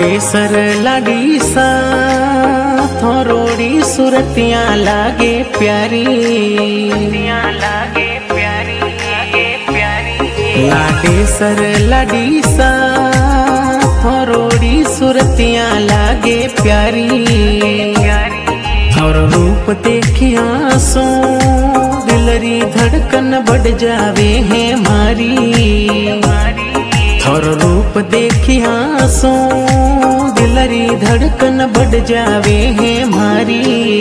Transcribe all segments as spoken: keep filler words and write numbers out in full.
लाडेसर लाडी सा थोरोड़ी सुरतियाँ लागे प्यारी, लागे प्यारी, लागे प्यारी। लाडेसर लाडी सा थोरोड़ी सुरतियाँ लागे प्यारी, और रूप देखिया सो दिलरी धड़कन बढ़ जावे है मारी। और रूप देखिया सो दिलरी धड़कन बढ़ जावे है मारी।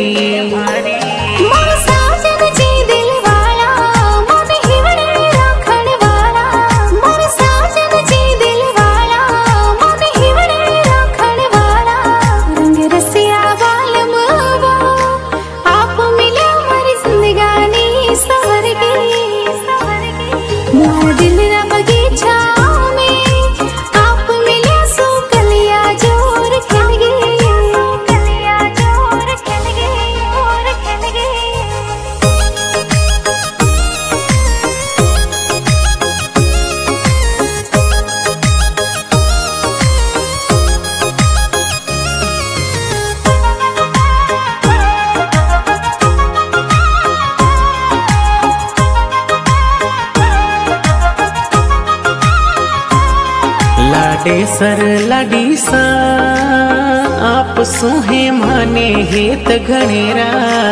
लाडेसर लाडी सा आप सुहे माने हेत घनेरा,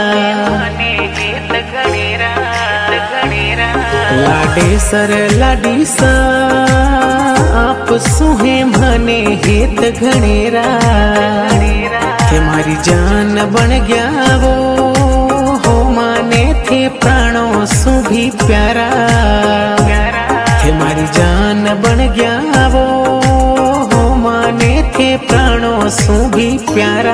लाडेसर लाडी सा आप सुहे माने हेत घनेरा। तुम्हारी जान बन गया वो हो माने थे प्राणों सु भी प्यारा। तुम्हारी जान बन गया वो हो माने थे प्राणों सु भी प्यारा।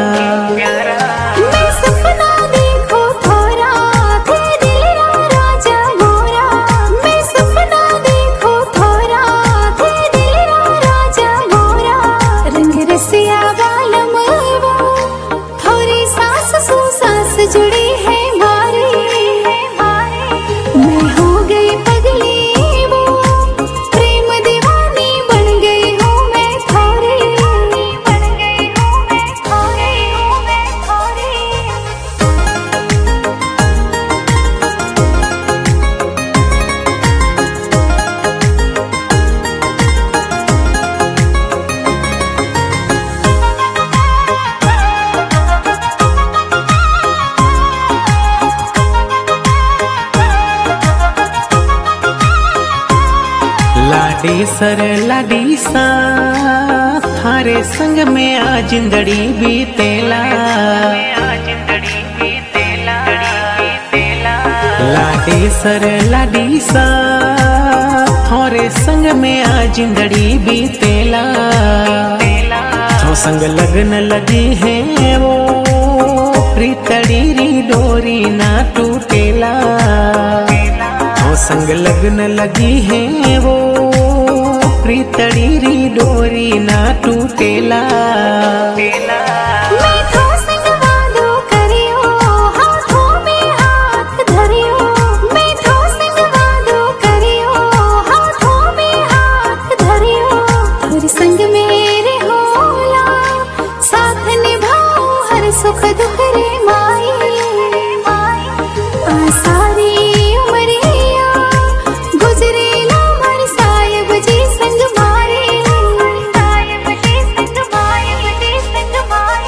मैं सपना देखो थोरा थे दिल राजा मोरा, मैं सपना देखो थोरा थे दिल राजा मोरा। रंग रसिया बालम वो थोड़ी सांस सु सांस जुड़ी है मारी। मैं हो गई पगली वो प्रेम दीवानी बन गई हूँ मैं थोड़ी, बन गई हूँ मैं थोड़ी, हूँ मैं थोड़ी। लाडेसर लाडी सा थारे संग में आ जिंदड़ी बीतेला, लाडेसर लाडी सा थारे संग में आ जिंदड़ी बीतेला। तो संग लगन लगी है वो प्रीतड़ी री डोरी ना टूटेला। तो संग लगन लगी है वो प्रीतड़ी री डोरी ना टूटेला। मैं तो संग वादो करियो हाथों में हाथ धरियो, मैं तो संग वादो करियो हाथों में हाथ धरियो। हर संग मेरे होला साथ निभाओ हर सुख दुख रे माई। आ सारी उमरिया गुजरेला मर साहिब जी संग मारे, साहिब जी संग माहिब जी संग मारे।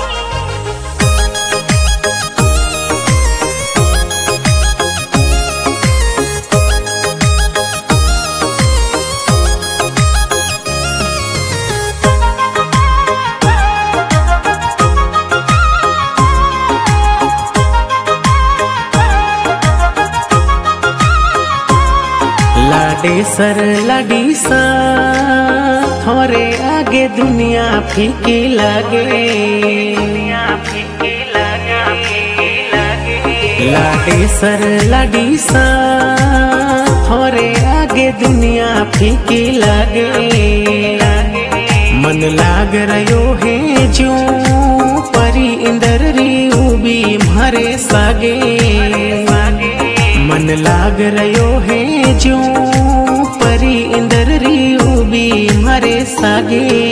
लाडेसर लाडी सा थोरे आगे दुनिया फीकी लागे, लाडेसर लाडी सा थोरे आगे दुनिया फीकी लागे। मन लाग रयो है जो परी इंदर री उबी मारे सागे। मन लाग रयो है जो परी इंदर री उबी मारे सागे।